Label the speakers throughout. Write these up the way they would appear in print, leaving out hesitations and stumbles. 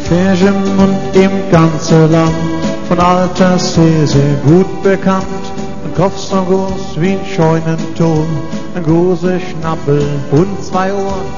Speaker 1: Flerchen und im ganzen Land, von alters her sehr gut bekannt. Ein Kopf so groß wie ein Scheunentor, ein großer Schnappel und zwei Ohren.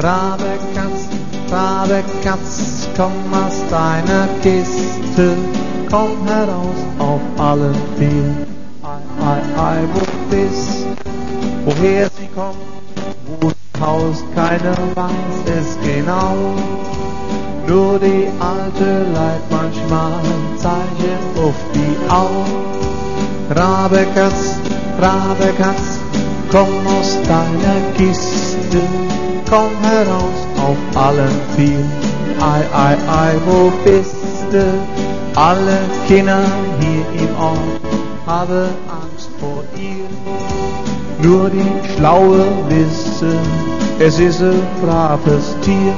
Speaker 1: Rabe Katz, komm aus deiner Kiste, komm heraus auf allen vier. Ei, wo bist, woher sie kommt, wo sie haust, keiner weiß es genau. Nur die alte leiht manchmal ein Zeichen auf die Augen. Rabe Katz, komm aus deiner Kiste, komm heraus auf allen vier. Ei, wo bist du? Alle Kinder hier im Ort haben Angst vor ihr. Nur die Schlaue wissen, es ist ein braves Tier.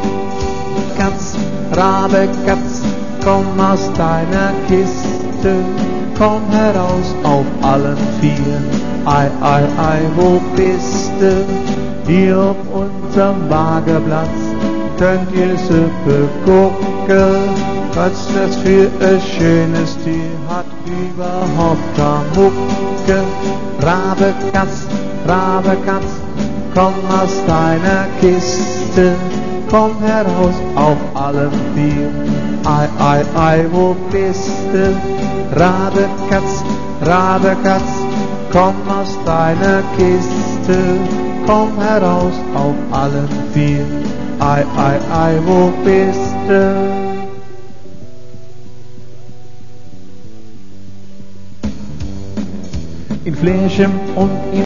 Speaker 1: Rabe Katz, komm aus deiner Kiste, komm heraus auf allen vier. Ei, wo bist du? Hier auf unserem Wagenplatz könnt ihr Suppe gucken. Was das für ein schönes Tier hat, überhaupt keine Mucke. Rabe Katz, komm aus deiner Kiste, komm heraus auf allen vier. Ei, wo bist du? Rabe Katz, komm aus deiner Kiste, komm heraus auf allen vier. Ei, wo bist du? In Flerchen und in